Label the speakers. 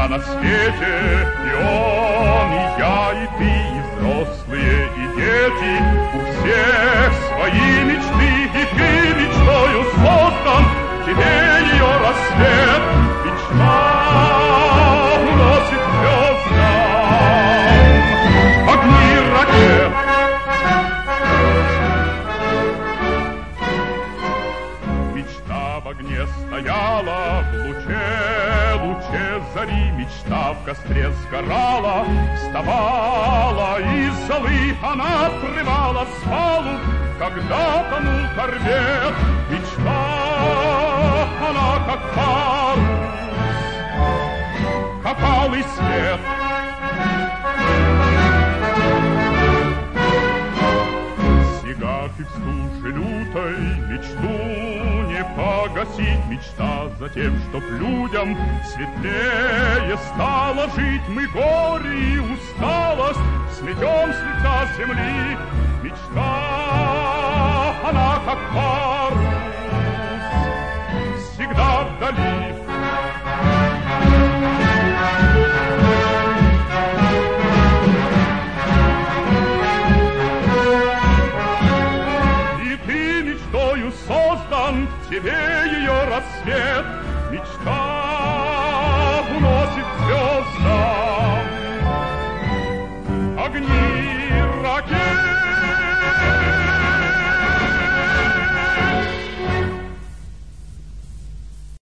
Speaker 1: на свете, и он, и я, и ты, и взрослые, и дети. У всех свои мечты, и ты мечтою создан, тебе ее рассвет. Мечта уносит звездам огни ракет. Мечта в огне стояла, в луче зари. Мечта в костре сгорала, вставала из золы. Она отрывала с палуб, когда тонул корвет. Мечта, она как парус, как алый свет. В снегах и в стуже лютой мечту не погасить. Мечта за тем, чтоб людям светлее стало жить. Мы горе и усталость сметем с лица земли. Мечта, она как парус, всегда вдали. И ты мечтою создан, тебе ее рассвет.